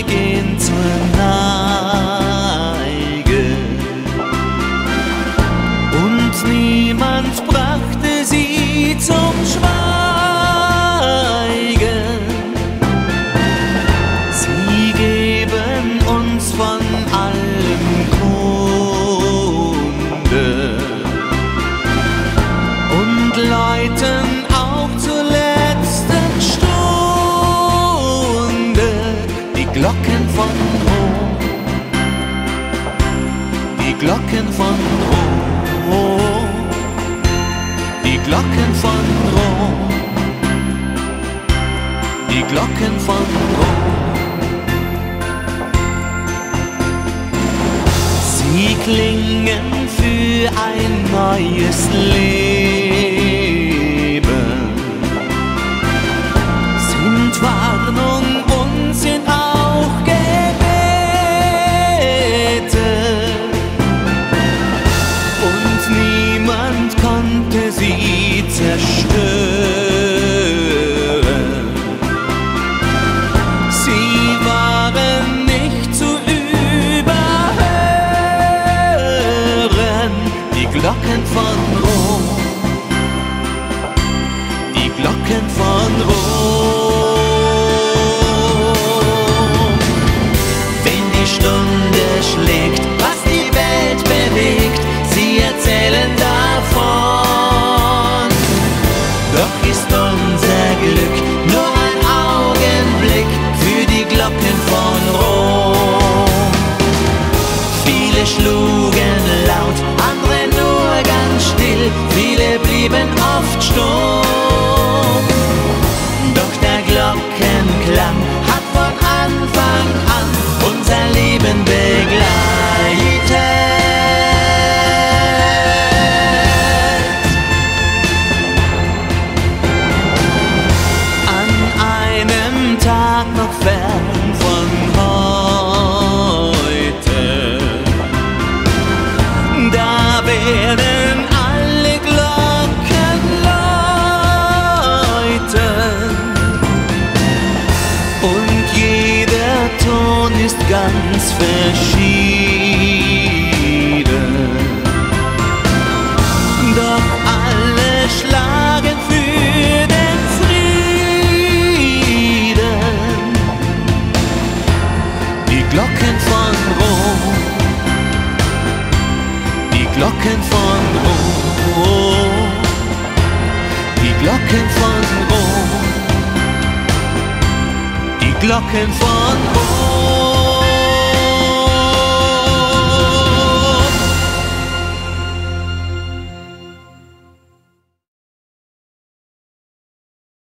gehen zur Neige, und niemand brachte sie zum Schweigen. Sie geben uns von allem Kunde und läuten auch zur letzten Stunde die Glocken von Rom, die Glocken von Rom, die Glocken von Rom, die Glocken von Rom. Sie klingen für ein neues Leben, sind Warnung und sind auch Gebete, und niemand konnte sie zerstören. Sie waren nicht zu überhören, die Glocken von Rom, die Glocken von Rom. Wenn die Stunde schlägt, was die Welt bewegt, sie erzählen davon. Doch ist unser Glück nur ein Augenblick für die Glocken von Rom. Viele schlugen laut, andere nur ganz still, viele blieben oft stumm. Doch der Glockenklang hat von Anfang an unser Leben begleitet. An einem Tag noch fern von heute, da werden alle Glocken läuten, und jeder Ton ist ganz verschieden. Doch alle schlagen für den Frieden. Die Glocken von Rom, die Glocken von Rom, die Glocken von Rom, die Glocken von Rom.